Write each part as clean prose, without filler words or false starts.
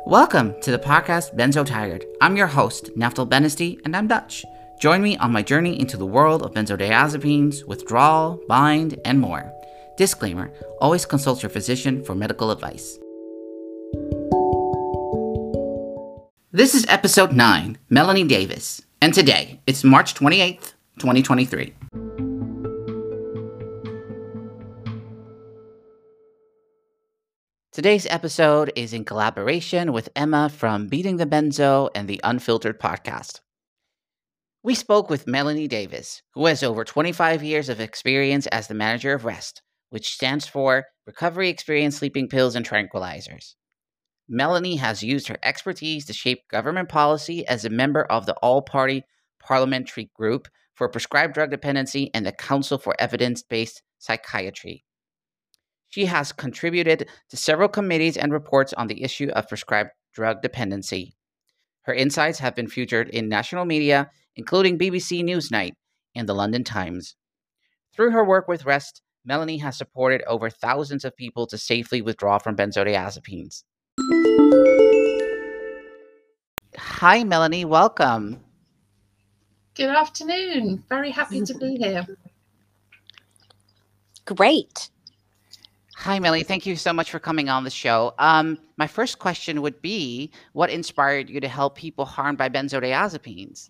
Welcome to the podcast Benzo Tired. I'm your host, Naftal Benesty, and I'm Dutch. Join me on my journey into the world of benzodiazepines, withdrawal, bind, and more. Disclaimer, always consult your physician for medical advice. This is episode 9, Melanie Davis, and today it's March 28th, 2023. Today's episode is in collaboration with Emma from Beating the Benzo and the Unfiltered podcast. We spoke with Melanie Davis, who has over 25 years of experience as the manager of REST, which stands for Recovery Experience Sleeping Pills and Tranquilizers. Melanie has used her expertise to shape government policy as a member of the All-Party Parliamentary Group for Prescribed Drug Dependency and the Council for Evidence-Based Psychiatry. She has contributed to several committees and reports on the issue of prescribed drug dependency. Her insights have been featured in national media, including BBC Newsnight and the London Times. Through her work with REST, Melanie has supported over thousands of people to safely withdraw from benzodiazepines. Hi, Melanie. Welcome. Good afternoon. Very happy to be here. Great. Hi, Melanie. Thank you so much for coming on the show. My first question would be, what inspired you to help people harmed by benzodiazepines?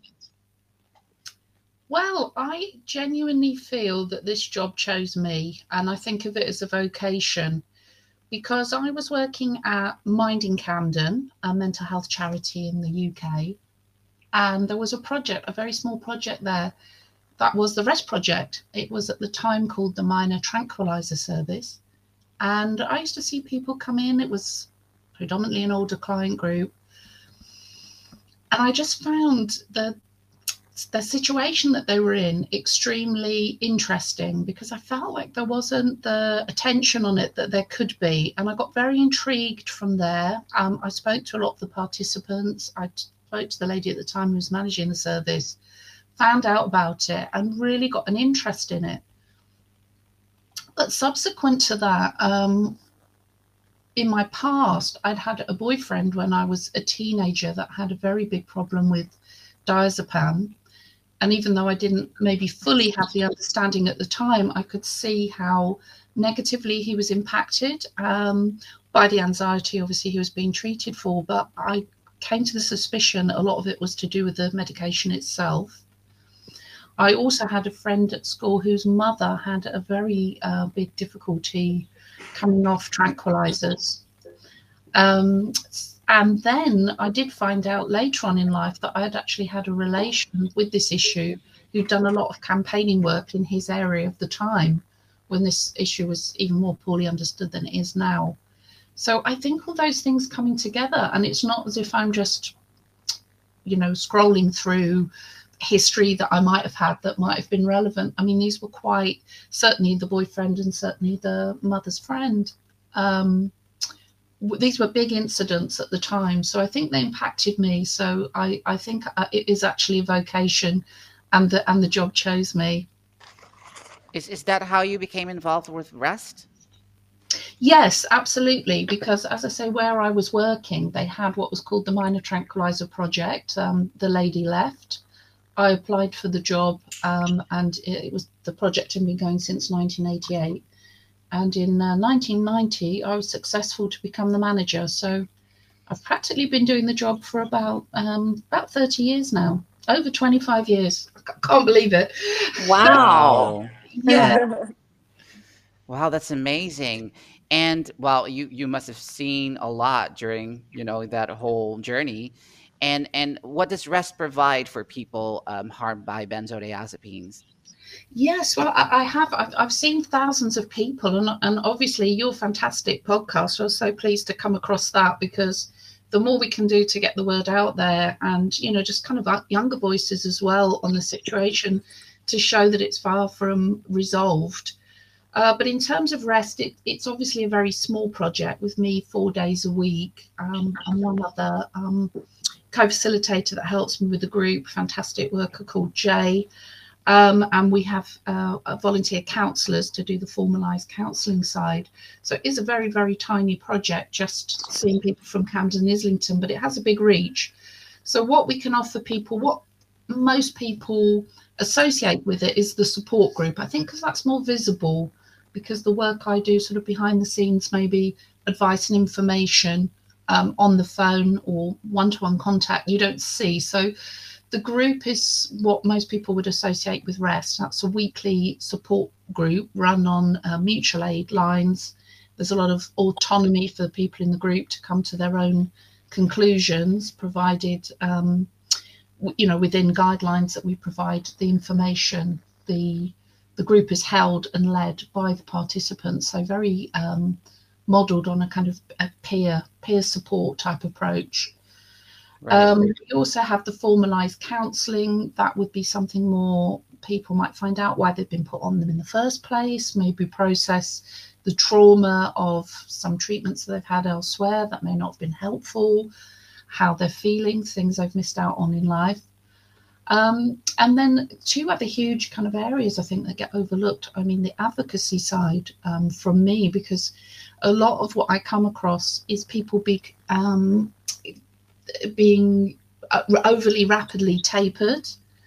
Well, I genuinely feel that this job chose me, and I think of it as a vocation because I was working at Mind in Camden, a mental health charity in the UK, and there was a project, a very small project there, that was the REST project. It was at the time called the Minor Tranquilizer Service. And I used to see people come in. It was predominantly an older client group. And I just found the situation that they were in extremely interesting because I felt like there wasn't the attention on it that there could be. And I got very intrigued from there. I spoke to a lot of the participants. I spoke to the lady at the time who was managing the service, found out about it and really got an interest in it. But subsequent to that, in my past, I'd had a boyfriend when I was a teenager that had a very big problem with diazepam. And even though I didn't maybe fully have the understanding at the time, I could see how negatively he was impacted by the anxiety, obviously, he was being treated for. But I came to the suspicion a lot of it was to do with the medication itself. I also had a friend at school whose mother had a very big difficulty coming off tranquilizers. And then I did find out later on in life that I had actually had a relation with this issue who'd done a lot of campaigning work in his area of the time when this issue was even more poorly understood than it is now. So I think all those things coming together, and it's not as if I'm just, scrolling through history that I might have had that might have been relevant. I mean, these were quite certainly the boyfriend and certainly the mother's friend. These were big incidents at the time, so I think they impacted me. So I think it is actually a vocation, and the job chose me. Is that how you became involved with REST? Yes, absolutely. Because as I say, where I was working, they had what was called the Minor Tranquilizer Project. The lady left. I applied for the job, and the project had been going since 1988. And in 1990, I was successful to become the manager. So I've practically been doing the job for about 30 years now, over 25 years. I can't believe it. Wow. Yeah. Wow, that's amazing. And well, you must have seen a lot during, that whole journey. And what does REST provide for people harmed by benzodiazepines? Yes, well, I have. I've seen thousands of people, and obviously your fantastic podcast. I was so pleased to come across that because the more we can do to get the word out there, and just kind of younger voices as well on the situation, to show that it's far from resolved. But in terms of REST, it's obviously a very small project with me 4 days a week, and one other co-facilitator that helps me with the group, fantastic worker called Jay. And we have volunteer counsellors to do the formalised counselling side. So it is a very, very tiny project, just seeing people from Camden and Islington, but it has a big reach. So what we can offer people, what most people associate with it, is the support group. I think because that's more visible, because the work I do sort of behind the scenes, maybe advice and information on the phone or one-to-one contact, you don't see. So the group is what most people would associate with REST. That's a weekly support group run on mutual aid lines. There's a lot of autonomy for the people in the group to come to their own conclusions, provided, within guidelines that we provide the information. The group is held and led by the participants, so very modelled on a kind of a peer support type approach. Right. We also have the formalised counselling. That would be something more people might find out why they've been put on them in the first place, maybe process the trauma of some treatments that they've had elsewhere that may not have been helpful, how they're feeling, things they've missed out on in life. And then two other huge kind of areas I think that get overlooked. I mean, the advocacy side from me, because a lot of what I come across is people being overly rapidly tapered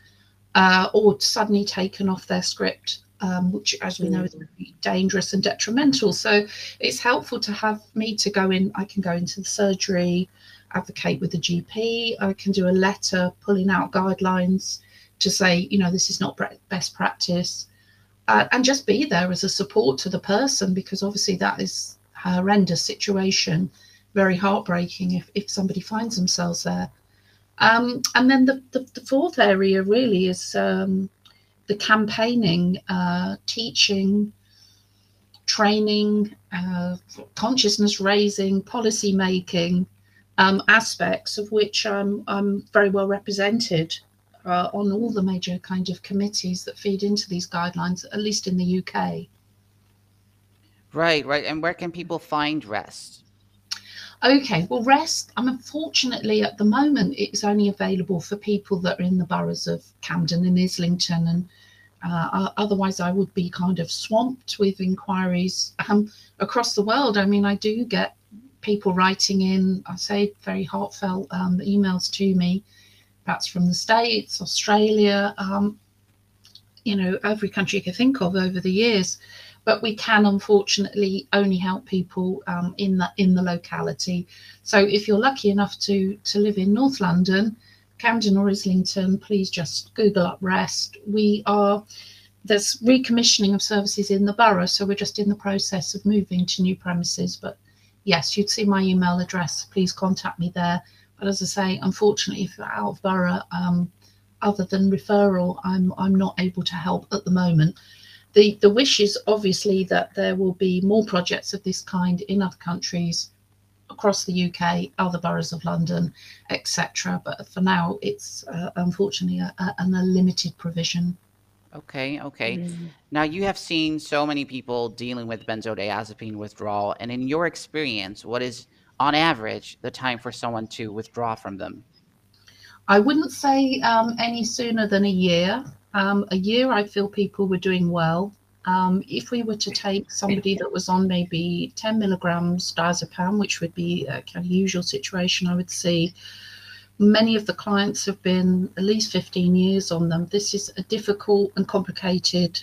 or suddenly taken off their script, which, as we know, is very dangerous and detrimental. So it's helpful to have me to go in. I can go into the surgery, advocate with the GP. I can do a letter pulling out guidelines to say, this is not best practice, and just be there as a support to the person, because obviously that is a horrendous situation, very heartbreaking if somebody finds themselves there. And then the fourth area really is the campaigning, teaching, training, consciousness raising, policy making aspects, of which I'm very well represented on all the major kind of committees that feed into these guidelines, at least in the UK. Right. And where can people find REST? Okay, well, REST, unfortunately, at the moment, it's only available for people that are in the boroughs of Camden and Islington, and otherwise I would be kind of swamped with inquiries across the world. I mean, I do get people writing in, I say, very heartfelt emails to me, perhaps from the States, Australia, every country you can think of over the years. But we can unfortunately only help people in the locality. So if you're lucky enough to live in North London, Camden or Islington, please just Google up REST. There's recommissioning of services in the borough, so we're just in the process of moving to new premises. But yes, you'd see my email address. Please contact me there. But as I say, unfortunately, if you're out of borough, other than referral, I'm not able to help at the moment. The wish is obviously that there will be more projects of this kind in other countries across the UK, other boroughs of London, etc. But for now, it's unfortunately a limited provision. Okay. Now, you have seen so many people dealing with benzodiazepine withdrawal, and in your experience, what is, on average, the time for someone to withdraw from them? I wouldn't say any sooner than a year. A year, I feel people were doing well. If we were to take somebody that was on maybe 10 milligrams diazepam, which would be a kind of usual situation I would see, many of the clients have been at least 15 years on them. This is a difficult and complicated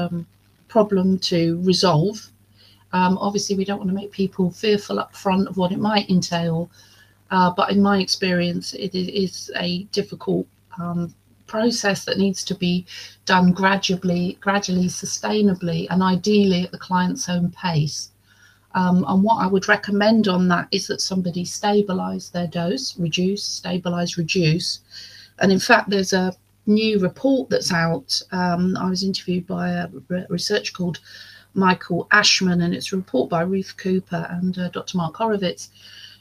problem to resolve. Obviously, we don't want to make people fearful up front of what it might entail. But in my experience, it is a difficult process that needs to be done gradually, sustainably, and ideally at the client's own pace. And what I would recommend on that is that somebody stabilise their dose, stabilise, reduce. And in fact, there's a new report that's out. I was interviewed by a researcher called Michael Ashman, and it's a report by Ruth Cooper and Dr. Mark Horowitz.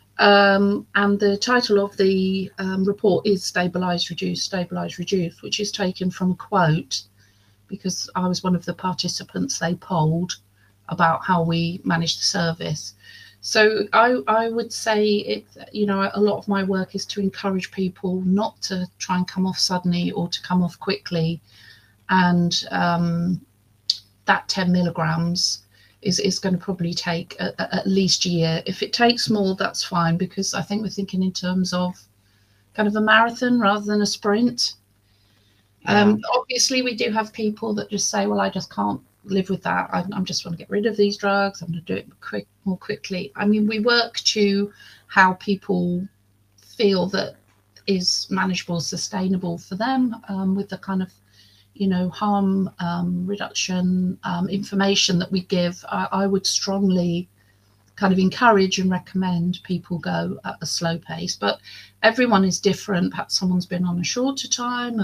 And the title of the report is Stabilise, Reduce, which is taken from a quote, because I was one of the participants they polled about how we manage the service. So I would say a lot of my work is to encourage people not to try and come off suddenly or to come off quickly, and that 10 milligrams is going to probably take at least a year. If it takes more, that's fine, because I think we're thinking in terms of kind of a marathon rather than a sprint. Obviously, we do have people that just say, well, I just can't live with that. I'm just want to get rid of these drugs. I'm going to do it more quickly. I mean, we work to how people feel that is manageable, sustainable for them, with the kind of, harm reduction information that we give. I would strongly kind of encourage and recommend people go at a slow pace, but everyone is different. Perhaps someone's been on a shorter time,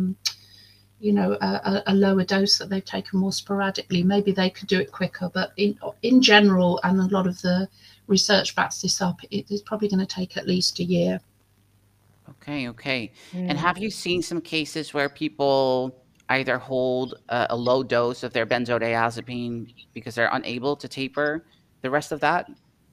a lower dose that they've taken more sporadically. Maybe they could do it quicker, but in general, and a lot of the research backs this up, it is probably going to take at least a year. Okay. And have you seen some cases where people either hold a low dose of their benzodiazepine because they're unable to taper the rest of that?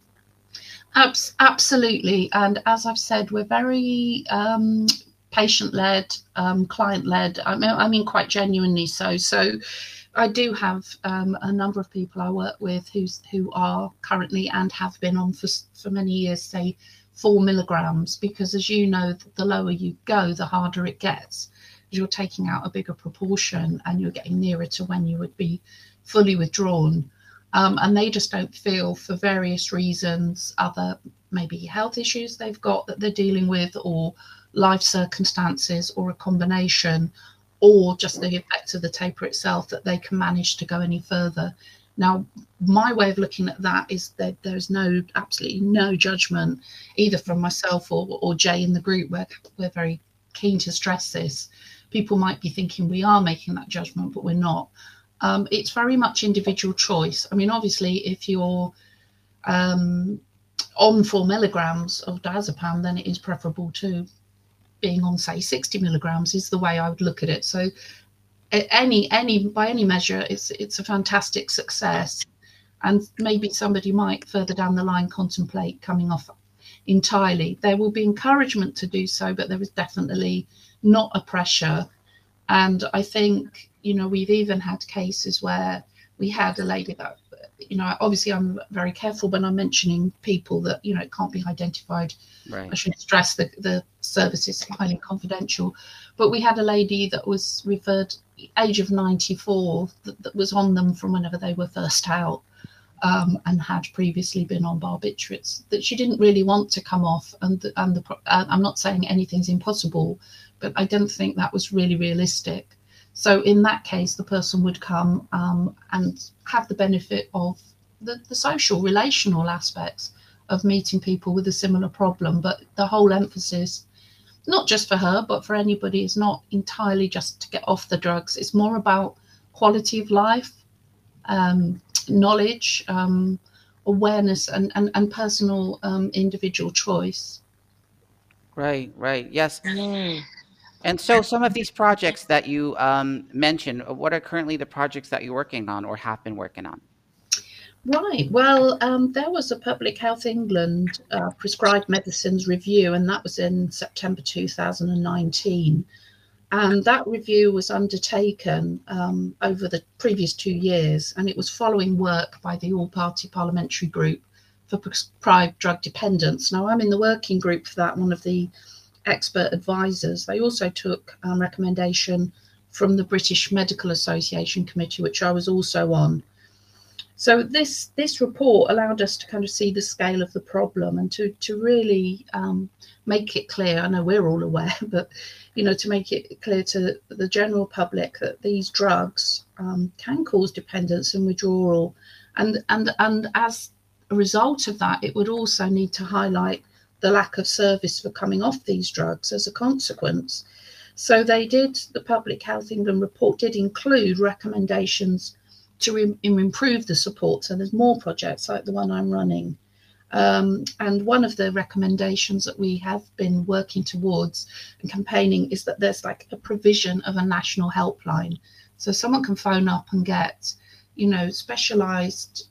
Absolutely. And as I've said, we're very patient-led, client-led. I mean, quite genuinely so. So I do have a number of people I work with who are currently and have been on for many years, say 4 milligrams, because as you know, the lower you go, the harder it gets. You're taking out a bigger proportion and you're getting nearer to when you would be fully withdrawn. And they just don't feel, for various reasons, other maybe health issues they've got that they're dealing with, or life circumstances, or a combination, or just the effect of the taper itself, that they can manage to go any further. Now, my way of looking at that is that there's absolutely no judgment, either from myself or Jay in the group. We're very keen to stress this. People might be thinking we are making that judgment, but we're not. It's very much individual choice. I mean, obviously, if you're on 4 milligrams of diazepam, then it is preferable to being on, say, 60 milligrams is the way I would look at it. So by any measure, it's a fantastic success. And maybe somebody might further down the line contemplate coming off entirely. There will be encouragement to do so, but there is definitely not a pressure. And I think, we've even had cases where we had a lady that, obviously I'm very careful when I'm mentioning people that, it can't be identified. Right. I should stress the service is highly confidential. But we had a lady that was referred, age of 94, that was on them from whenever they were first out, and had previously been on barbiturates, that she didn't really want to come off. And I'm not saying anything's impossible, but I don't think that was really realistic. So in that case, the person would come and have the benefit of the social, relational aspects of meeting people with a similar problem. But the whole emphasis, not just for her, but for anybody, is not entirely just to get off the drugs. It's more about quality of life, knowledge, awareness, and personal individual choice. Right. Yes. And so some of these projects that you mentioned, what are currently the projects that you're working on or have been working on? Right. Well, there was a Public Health England prescribed medicines review, and that was in September 2019. And that review was undertaken over the previous 2 years, and it was following work by the All-Party Parliamentary Group for Prescribed Drug Dependence. Now, I'm in the working group for that, one of the expert advisors. They also took recommendation from the British Medical Association Committee, which I was also on. So this report allowed us to kind of see the scale of the problem and to really make it clear. I know we're all aware, but to make it clear to the general public that these drugs can cause dependence and withdrawal, and as a result of that, it would also need to highlight the lack of service for coming off these drugs as a consequence. So the Public Health England report did include recommendations to improve the support. So there's more projects like the one I'm running. And one of the recommendations that we have been working towards and campaigning is that there's like a provision of a national helpline. So someone can phone up and get, specialized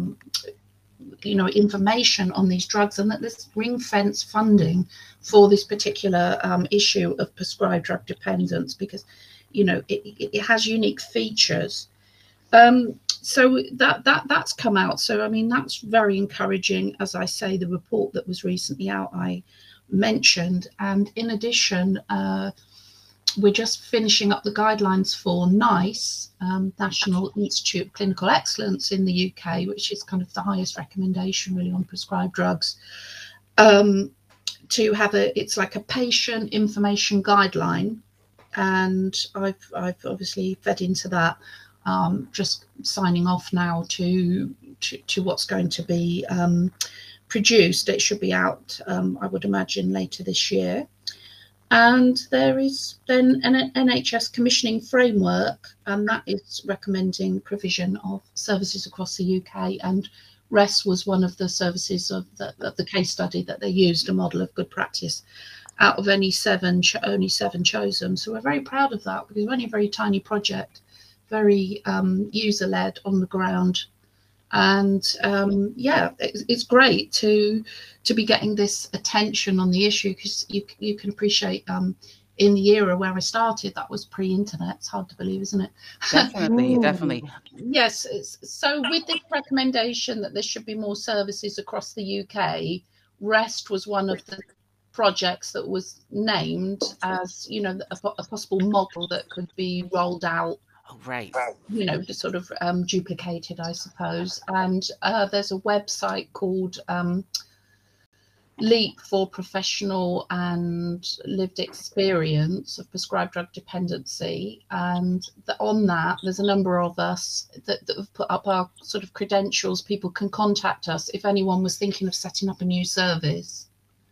information on these drugs, and that there's ring fence funding for this particular issue of prescribed drug dependence, because it has unique features. So that's come out. So I mean, that's very encouraging. As I say, the report that was recently out, I mentioned, and in addition, we're just finishing up the guidelines for NICE, National Institute of Clinical Excellence in the UK, which is kind of the highest recommendation really on prescribed drugs. To have it's like a patient information guideline, and I've obviously fed into that. Just signing off now to what's going to be produced. It should be out, I would imagine, later this year. And there is then an NHS commissioning framework, and that is recommending provision of services across the UK. And REST was one of the services of the case study that they used, a model of good practice. Out of only seven chosen. So we're very proud of that, because we're only a very tiny project, very user-led on the ground. And it's great to be getting this attention on the issue, because you can appreciate in the era where I started, that was pre-internet. It's hard to believe, isn't it? Definitely. Yes. So with this recommendation that there should be more services across the UK, REST was one of the projects that was named as, a possible model that could be rolled out. Oh, right. Sort of duplicated, I suppose. And there's a website called LEAP for Professional and Lived Experience of Prescribed Drug Dependency. And on that, there's a number of us that have put up our sort of credentials. People can contact us if anyone was thinking of setting up a new service.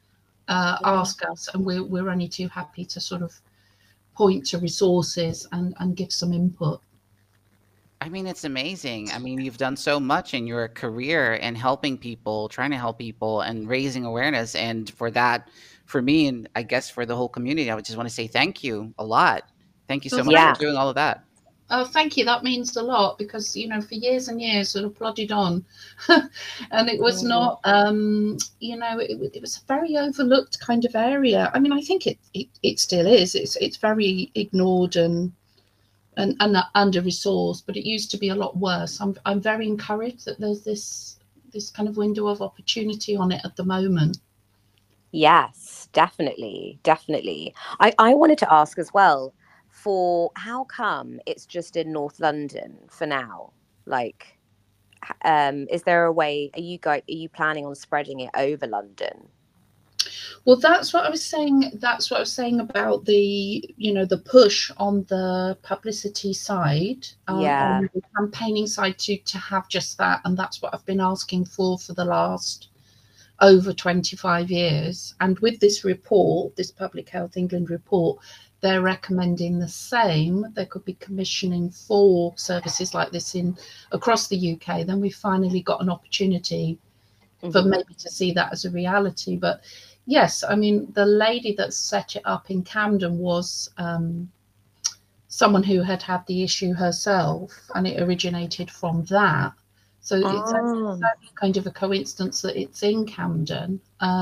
Ask us, and we're only too happy to sort of point to resources and give some input. I mean, it's amazing. I mean, you've done so much in your career and helping people, trying to help people and raising awareness. And for that, for me, and I guess for the whole community, I would just want to say thank you a lot. Thank you so much for doing all of that. Oh, thank you. That means a lot, because, for years and years sort of plodded on and it was not, it was a very overlooked kind of area. I mean, I think it still is. It's very ignored and under-resourced, but it used to be a lot worse. I'm very encouraged that there's this kind of window of opportunity on it at the moment. Yes, definitely. I wanted to ask as well, for how come it's just in North London for now? Like, is there a way? Are you planning on spreading it over London? Well, that's what I was saying. That's what I was saying about the, the push on the publicity side, on the campaigning side, to have just that, and that's what I've been asking for the last over 25 years. And with this report, this Public Health England report, they're recommending the same. There could be commissioning for services like this across the UK. Then we finally got an opportunity for maybe to see that as a reality. But yes, I mean, the lady that set it up in Camden was someone who had the issue herself, and it originated from that. So it's kind of a coincidence that it's in Camden.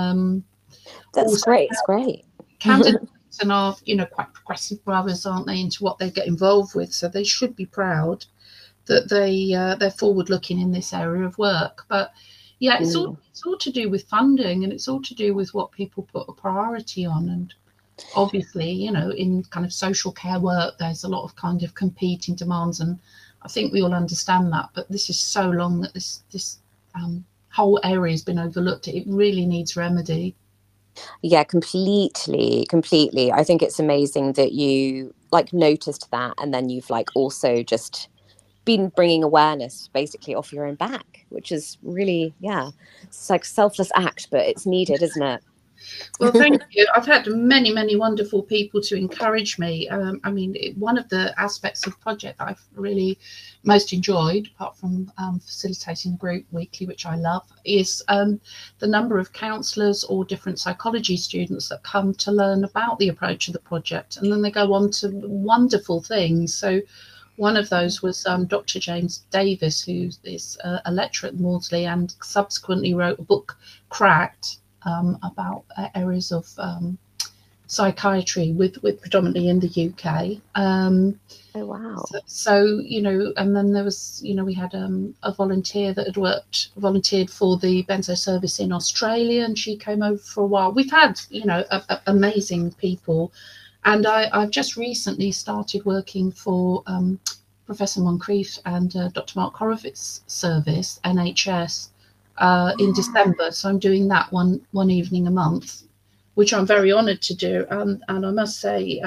That's great. It's great. Camden and are, quite progressive brothers, aren't they, into what they get involved with? So they should be proud that they're forward looking in this area of work. But yeah, it's all to do with funding, and it's all to do with what people put a priority on. And obviously, in kind of social care work, there's a lot of kind of competing demands, and I think we all understand that. But this is so long that this whole area has been overlooked. It really needs remedy. Yeah, completely. I think it's amazing that you noticed that, and then you've also just been bringing awareness basically off your own back, which is really, it's like a selfless act, but it's needed, isn't it? Well, thank you. I've had many, many wonderful people to encourage me. I mean, one of the aspects of the project that I've really most enjoyed, apart from facilitating the group weekly, which I love, is the number of counsellors or different psychology students that come to learn about the approach of the project. And then they go on to wonderful things. So one of those was Dr. James Davis, who is a lecturer at Maudsley and subsequently wrote a book, Cracked, about areas of psychiatry with predominantly in the UK. Oh wow. So you know, and then there was, you know, we had a volunteer that had volunteered for the benzo service in Australia, and she came over for a while. We've had, you know, amazing people, and I've just recently started working for Professor Moncrief and Dr. Mark Horowitz's service, NHS, in December. So I'm doing that one evening a month, which I'm very honoured to do. And I must say,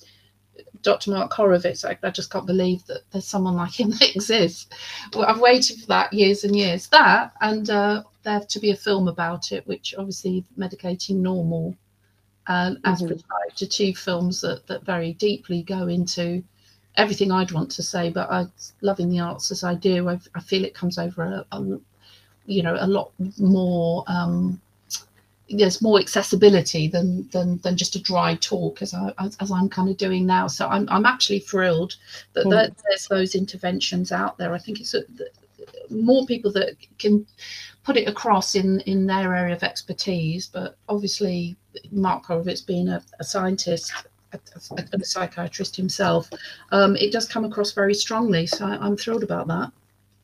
Dr. Mark Horowitz, I just can't believe that there's someone like him that exists. Well, I've waited for that years and years. That, and there to be a film about it, which obviously Medicating Normal, as prescribed, to two films that very deeply go into everything I'd want to say. But loving the arts as I do, I feel it comes over you know, a lot more. There's more accessibility than just a dry talk, as I'm kind of doing now. So I'm actually thrilled that there's those interventions out there. I think it's more people that can put it across in their area of expertise. But obviously, Mark Horowitz being a scientist, a psychiatrist himself, it does come across very strongly. So I'm thrilled about that.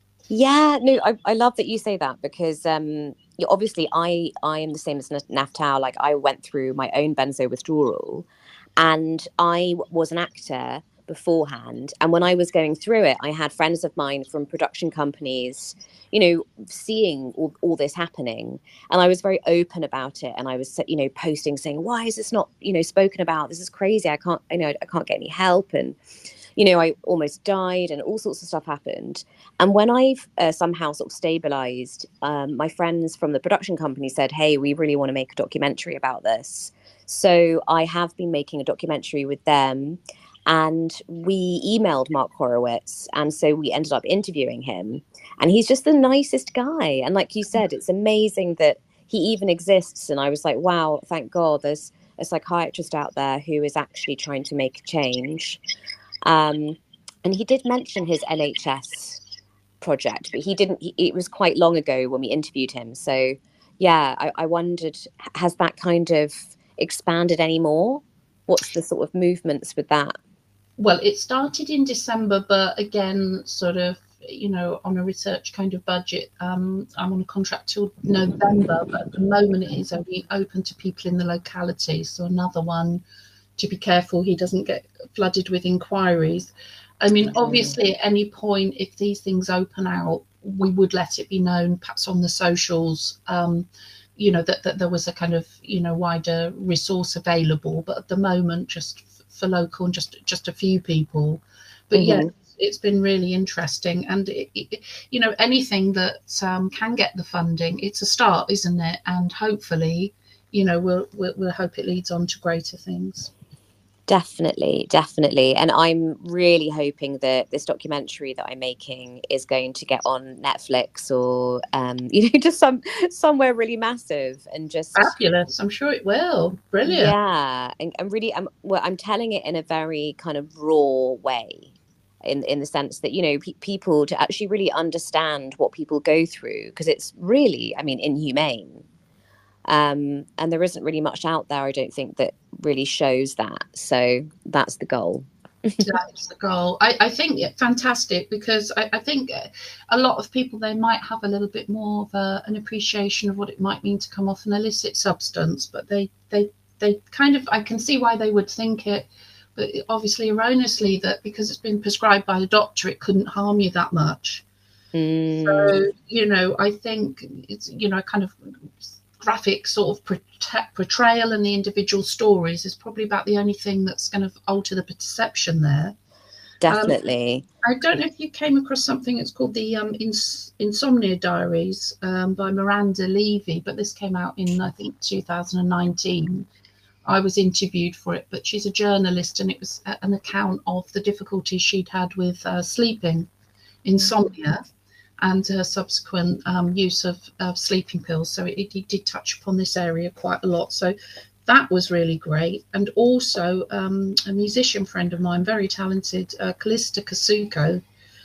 Yeah, no, I love that you say that, because obviously I am the same as Naftao. Like, I went through my own benzo withdrawal, and I was an actor beforehand. And when I was going through it, I had friends of mine from production companies, you know, seeing all this happening. And I was very open about it. And I was, you know, posting saying, why is this not, you know, spoken about? This is crazy. I can't get any help. And you know, I almost died and all sorts of stuff happened. And when I've somehow sort of stabilized, my friends from the production company said, hey, we really want to make a documentary about this. So I have been making a documentary with them, and we emailed Mark Horowitz. And so we ended up interviewing him, and he's just the nicest guy. And like you said, it's amazing that he even exists. And I was like, wow, thank God there's a psychiatrist out there who is actually trying to make a change. And he did mention his NHS project, but he didn't. It was quite long ago when we interviewed him. So, yeah, I wondered, has that kind of expanded anymore? What's the sort of movements with that? Well, it started in December, but again, sort of, you know, on a research kind of budget. I'm on a contract till November, but at the moment it is only open to people in the locality. So another one to be careful he doesn't get flooded with inquiries. I mean, obviously, at any point, if these things open out, we would let it be known, perhaps on the socials, you know, that there was a kind of, you know, wider resource available. But at the moment, just for local and just a few people. But yeah, it's been really interesting. And, you know, anything that can get the funding, it's a start, isn't it? And hopefully, you know, we'll hope it leads on to greater things. Definitely. And I'm really hoping that this documentary that I'm making is going to get on Netflix or, you know, just somewhere really massive and just fabulous. I'm sure it will. Brilliant. Yeah. And really, I'm telling it in a very kind of raw way, in the sense that, you know, people to actually really understand what people go through, because it's really, I mean, inhumane. And there isn't really much out there, I don't think, that really shows that. So that's the goal. That's the goal. I think fantastic, because I think a lot of people, they might have a little bit more of an appreciation of what it might mean to come off an illicit substance, but they kind of, I can see why they would think it, but obviously erroneously, that because it's been prescribed by the doctor, it couldn't harm you that much. So, you know, I think it's, you know, kind of graphic sort of portrayal and the individual stories is probably about the only thing that's going to alter the perception there. Definitely. I don't know if you came across something, it's called the Insomnia Diaries by Miranda Levy, but this came out in, I think, 2019. I was interviewed for it, but she's a journalist, and it was an account of the difficulties she'd had with sleeping, insomnia, and her subsequent use of sleeping pills. So it did touch upon this area quite a lot. So that was really great. And also a musician friend of mine, very talented, Callista Kasuko,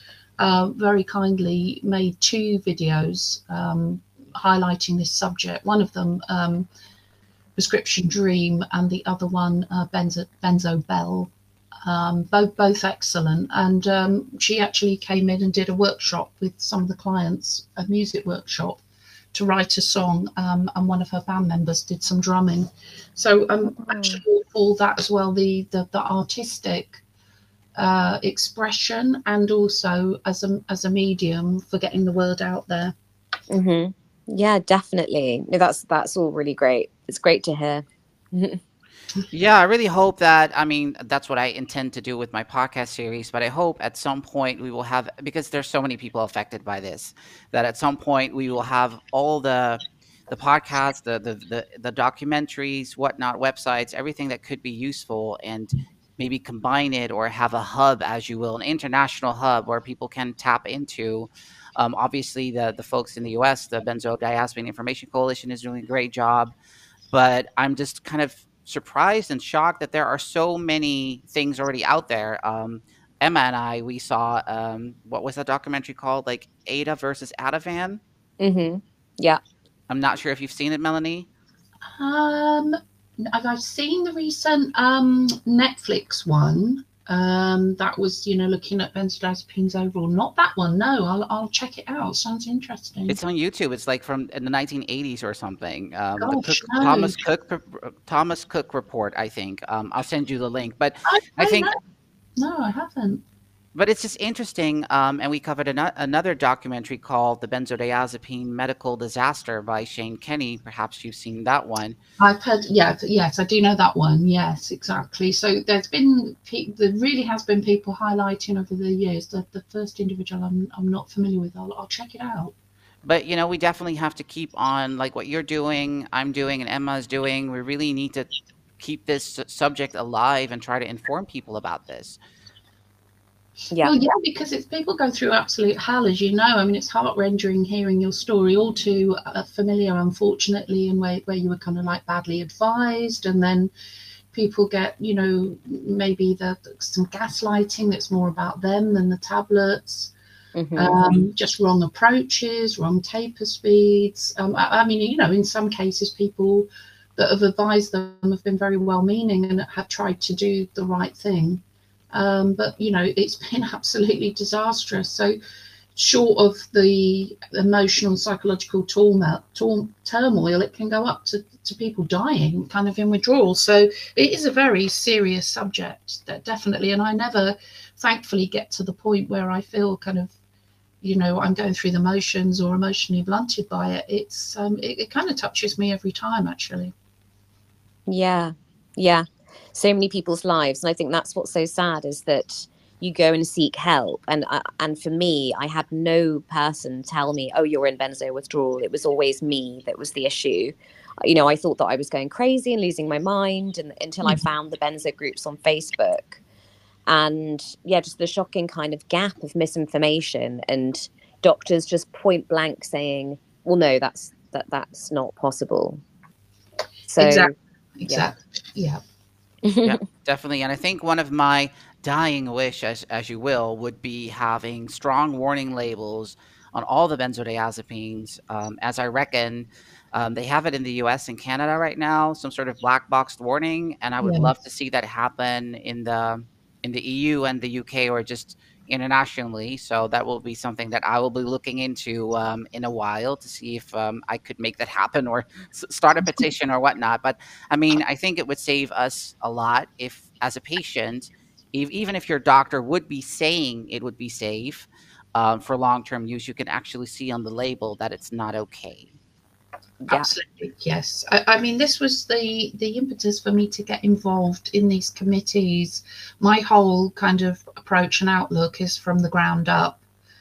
very kindly made 2 videos highlighting this subject. One of them Prescription Dream, and the other one, Benzo Bell. Both excellent. And she actually came in and did a workshop with some of the clients, a music workshop, to write a song, and one of her band members did some drumming. So actually all for that as well, the artistic expression, and also as a medium for getting the word out there. Yeah, definitely. No, that's all really great. It's great to hear. Yeah, I really hope that, I mean, that's what I intend to do with my podcast series, but I hope at some point we will have, because there's so many people affected by this, that at some point we will have all the podcasts, the documentaries, whatnot, websites, everything that could be useful, and maybe combine it or have a hub, as you will, an international hub where people can tap into. Obviously, the folks in the US, the Benzodiazepine Information Coalition, is doing a great job, but I'm just kind of surprised and shocked that there are so many things already out there. Emma and I, we saw, what was that documentary called? Like Ada versus Ativan? Yeah. I'm not sure if you've seen it, Melanie. I've seen the recent Netflix one. That was, looking at benzodiazepines overall. Not that one. No, I'll check it out. Sounds interesting. It's on YouTube. It's like from in the 1980s or something. Gosh, the Thomas Cook report, I think. I'll send you the link. But I think no, I haven't. But it's just interesting, and we covered another documentary called The Benzodiazepine Medical Disaster by Shane Kenny. Perhaps you've seen that one. I've heard, yes, I do know that one. Yes, exactly. So there really has been people highlighting over the years. The first individual I'm not familiar with. I'll check it out. But, we definitely have to keep on, like what you're doing, I'm doing, and Emma's doing. We really need to keep this subject alive and try to inform people about this. Yeah. Well, yeah, because people go through absolute hell, as you know. I mean, it's heart-rending hearing your story, all too familiar, unfortunately, and where you were kind of like badly advised, and then people get, maybe some gaslighting that's more about them than the tablets. Just wrong approaches, wrong taper speeds. I mean, in some cases, people that have advised them have been very well-meaning and have tried to do the right thing. But, it's been absolutely disastrous. So short of the emotional, psychological turmoil, it can go up to people dying, kind of in withdrawal. So it is a very serious subject, definitely. And I never, thankfully, get to the point where I feel kind of, I'm going through the motions or emotionally blunted by it. It's it kind of touches me every time, actually. Yeah. So many people's lives, and I think that's what's so sad, is that you go and seek help, and for me, I had no person tell me, oh, you're in benzo withdrawal. It was always me that was the issue. I thought that I was going crazy and losing my mind, and until I found the benzo groups on Facebook, and just the shocking kind of gap of misinformation, and doctors just point blank saying, well, no, that's not possible. So exactly. Yeah. Yeah, definitely. And I think one of my dying wish, as you will, would be having strong warning labels on all the benzodiazepines. As I reckon, they have it in the US and Canada right now, some sort of black boxed warning. And I would love to see that happen in the EU and the UK, or just internationally. So that will be something that I will be looking into in a while to see if I could make that happen, or start a petition or whatnot. But I mean, I think it would save us a lot if, as a patient, even if your doctor would be saying it would be safe for long-term use, you can actually see on the label that it's not okay. Yeah. Absolutely, yes. I mean, this was the impetus for me to get involved in these committees. My whole kind of approach and outlook is from the ground up.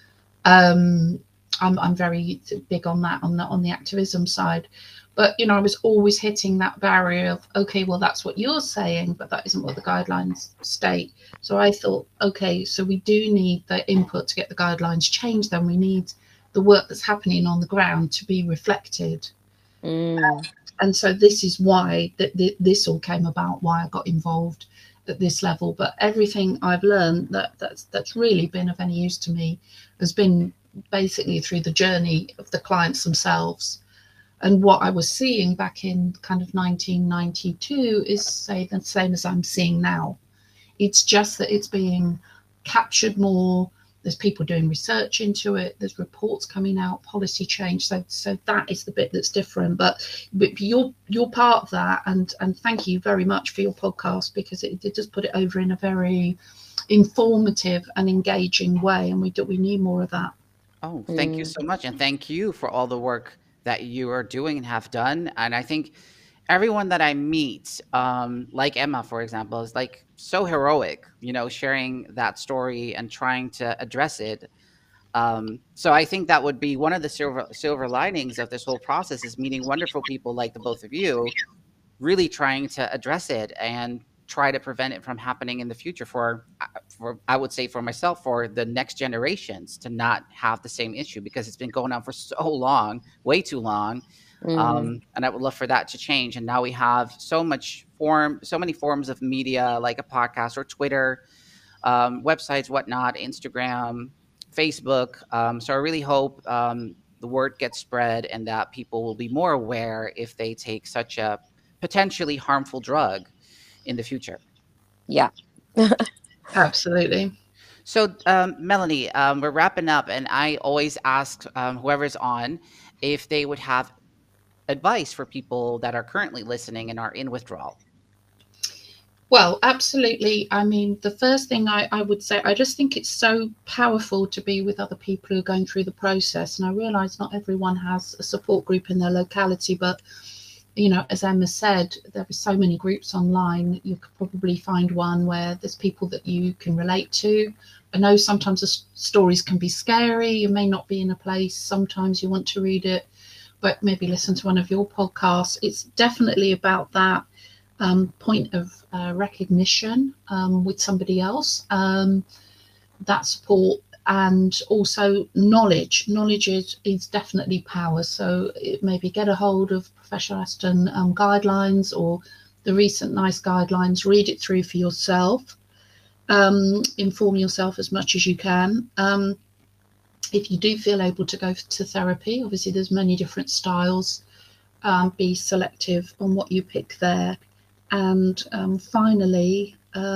I'm very big on that, on the activism side. But, I was always hitting that barrier of, okay, well, that's what you're saying, but that isn't what the guidelines state. So I thought, okay, so we do need the input to get the guidelines changed. Then we need the work that's happening on the ground to be reflected. And so this is why this all came about, why I got involved at this level. But everything I've learned that's really been of any use to me has been basically through the journey of the clients themselves. And what I was seeing back in kind of 1992 is, say, the same as I'm seeing now. It's just that it's being captured more. There's people doing research into it. There's reports coming out, policy change. So that is the bit that's different. But you're part of that, and thank you very much for your podcast, because it does put it over in a very informative and engaging way, and we need more of that. Oh, thank you so much, and thank you for all the work that you are doing and have done. And I think everyone that I meet, like Emma, for example, is like so heroic, sharing that story and trying to address it. So I think that would be one of the silver linings of this whole process, is meeting wonderful people like the both of you, really trying to address it and try to prevent it from happening in the future for I would say for myself, for the next generations to not have the same issue, because it's been going on for so long, way too long. And I would love for that to change. And now we have so many forms of media, like a podcast or Twitter, websites, whatnot, Instagram, Facebook. So I really hope the word gets spread and that people will be more aware if they take such a potentially harmful drug in the future. Yeah. Absolutely. So, Melanie, we're wrapping up, and I always ask whoever's on if they would have advice for people that are currently listening and are in withdrawal. Well, absolutely. I mean, the first thing I would say, I just think it's so powerful to be with other people who are going through the process. And I realise not everyone has a support group in their locality, but as Emma said, there are so many groups online. You could probably find one where there's people that you can relate to. I know sometimes the stories can be scary. You may not be in a place. Sometimes you want to read it, but maybe listen to one of your podcasts. It's definitely about that point of recognition with somebody else, that support. And also knowledge is definitely power. So maybe get a hold of Professor Aston guidelines or the recent NICE guidelines, read it through for yourself, inform yourself as much as you can. If you do feel able to go to therapy, obviously there's many different styles, be selective on what you pick there. And finally,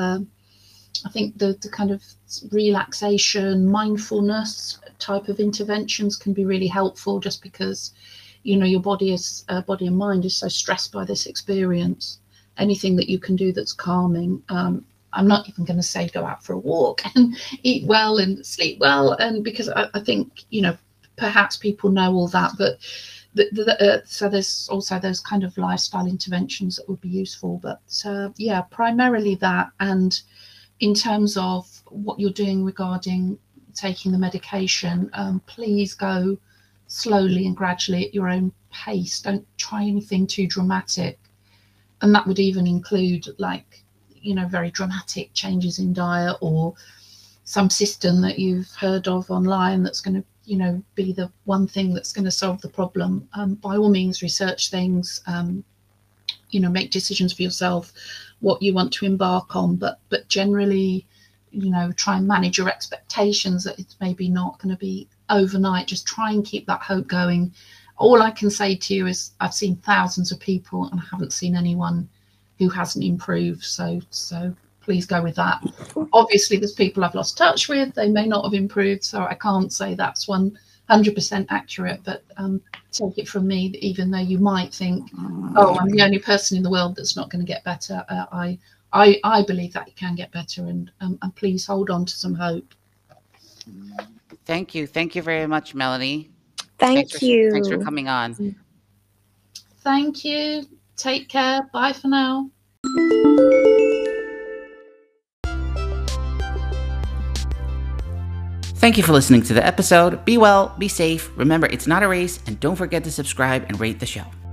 I think the kind of relaxation, mindfulness type of interventions can be really helpful, just because, your body and mind is so stressed by this experience. Anything that you can do that's calming. I'm not even going to say go out for a walk and eat well and sleep well, and because I think, perhaps people know all that, but so there's also those kind of lifestyle interventions that would be useful. But primarily that. And in terms of what you're doing regarding taking the medication, please go slowly and gradually at your own pace. Don't try anything too dramatic. And that would even include very dramatic changes in diet or some system that you've heard of online that's going to, be the one thing that's going to solve the problem. By all means, research things, make decisions for yourself, what you want to embark on, but generally, try and manage your expectations that it's maybe not going to be overnight. Just try and keep that hope going. All I can say to you is I've seen thousands of people and I haven't seen anyone who hasn't improved. So please go with that. Obviously, there's people I've lost touch with. They may not have improved, so I can't say that's 100% accurate, but take it from me that even though you might think, oh, I'm the only person in the world that's not going to get better, I believe that you can get better, and please hold on to some hope. Thank you very much, Melanie. Thanks for coming on. Thank you. Take care. Bye for now. Thank you for listening to the episode. Be well, be safe. Remember, it's not a race, and don't forget to subscribe and rate the show.